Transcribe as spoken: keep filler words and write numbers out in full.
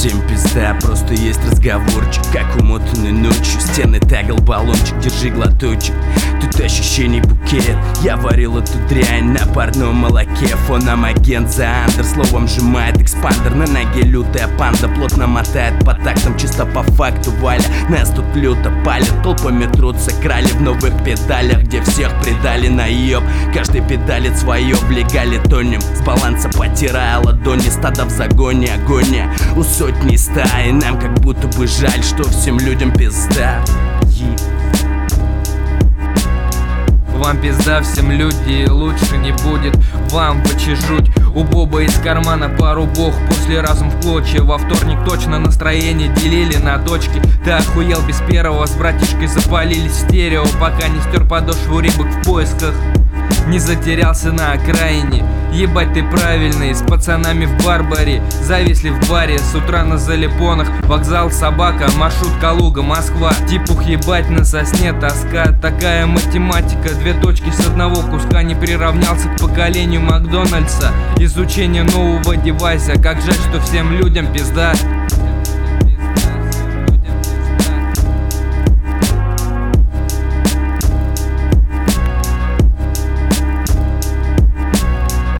Всем пизда, просто есть разговорчик, как умотанный ночью. Стены тагал баллончик, держи глоточек. Тут ощущений букет. Я варил эту дрянь на парном молоке. Фоном агент за андер, словом сжимает экспандер. На ноге лютая панда, плотно мотает по тактам. Чисто по факту Валя, нас тут люто палят. Толпами трутся крали в новых педалях, где всех предали наеб. Каждый педалит свое, в легале тонем. С баланса потирая ладони, стадо в загоне, агония у сотни стаи. Нам как будто бы жаль, что всем людям пизда. Вам пизда, всем люди, лучше не будет вам почешуть. У Боба из кармана пару бог, после разум в клочья. Во вторник точно настроение делили на точки. Ты охуел без первого, с братишкой запалились стерео, пока не стер подошву рыбок в поисках. Не затерялся на окраине. Ебать, ты правильный, с пацанами в Барбаре зависли в баре, с утра на залипонах. Вокзал, собака, маршрут Калуга, Москва. Типух ебать, на сосне тоска. Такая математика, две точки с одного куска. Не приравнялся к поколению Макдональдса. Изучение нового девайса, как жаль, что всем людям пизда.